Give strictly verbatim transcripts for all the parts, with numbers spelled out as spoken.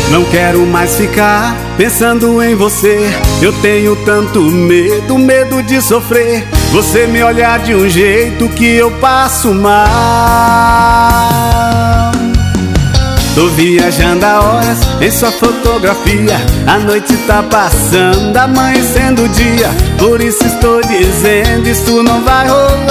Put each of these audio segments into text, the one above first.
Não quero mais ficar pensando em você. Eu tenho tanto medo, medo de sofrer. Você me olhar de um jeito que eu passo mal. Tô viajando há horas em sua fotografia. A noite tá passando, amanhecendo o dia. Por isso estou dizendo, isso não vai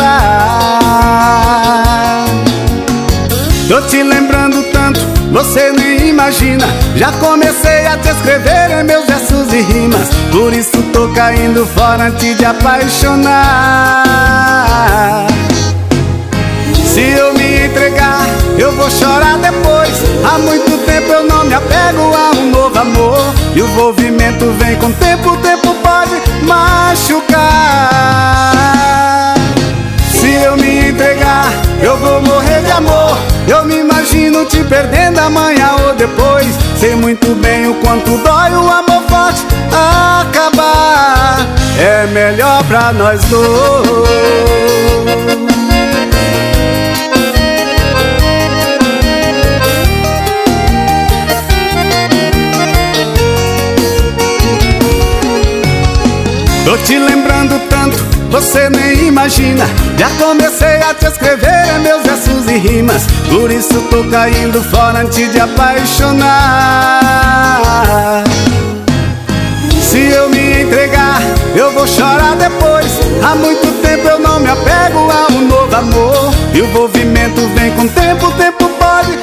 rolar. Tô te lembrando tanto, você nem imagina. Já comecei a te escrever em meus versos e rimas. Por isso tô caindo fora antes de apaixonar. Se eu me entregar, eu vou chorar depois. Há muito tempo eu não me apego a um novo amor. E o envolvimento vem com o tempo, o tempo pode machucar. Se eu me entregar, eu vou morrer de amor. Eu me imagino te perdendo amanhã ou depois. Sei muito bem o quanto dói o amor forte acabar. É melhor pra nós dois. Tô te lembrando tanto, você nem imagina. Já comecei a te escrever em meus versos e rimas. Por isso tô caindo fora antes de apaixonar. Se eu me entregar, eu vou chorar depois. Há muito tempo eu não me apego a um novo amor. E o envolvimento vem com o tempo, o tempo pode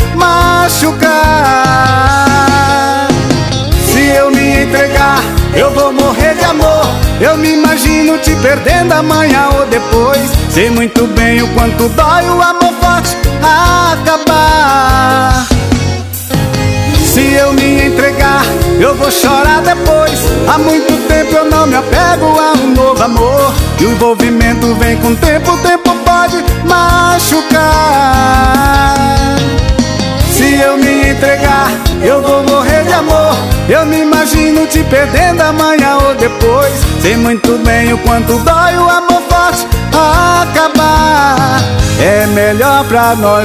machucar. Se eu me entregar, eu vou morrer de amor. Eu me imagino te perdendo amanhã ou depois. Sei muito bem o quanto dói o amor forte acabar. Se eu me entregar, eu vou chorar depois. Há muito tempo eu não me apego a um novo amor. E o envolvimento vem com o tempo, o tempo pode machucar. Se eu me entregar, eu vou morrer de amor. Eu me imagino te perdendo amanhã ou depois. Sei muito bem o quanto dói o amor forte acabar. É melhor pra nós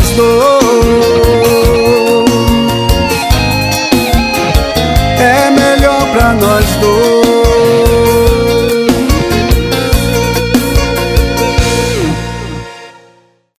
dois. É melhor pra nós dois.